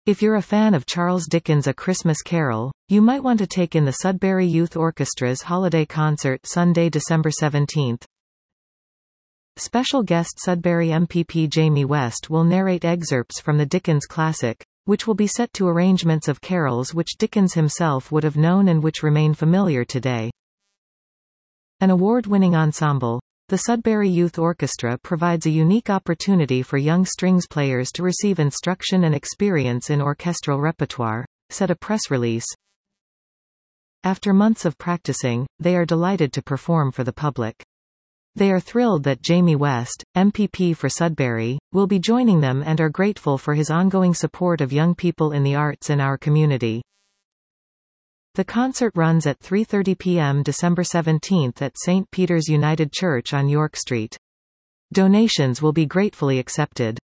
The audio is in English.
If you're a fan of Charles Dickens' A Christmas Carol, you might want to take in the Sudbury Youth Orchestra's holiday concert Sunday, December 17th. Special guest Sudbury MPP Jamie West will narrate excerpts from the Dickens classic, which will be set to arrangements of carols which Dickens himself would have known and which remain familiar today. An award-winning ensemble, the Sudbury Youth Orchestra provides a unique opportunity for young strings players to receive instruction and experience in orchestral repertoire, said a press release. After months of practicing, they are delighted to perform for the public. They are thrilled that Jamie West, MPP for Sudbury, will be joining them and are grateful for his ongoing support of young people in the arts in our community. The concert runs at 3:30 p.m. December 17th at St. Peter's United Church on York Street. Donations will be gratefully accepted.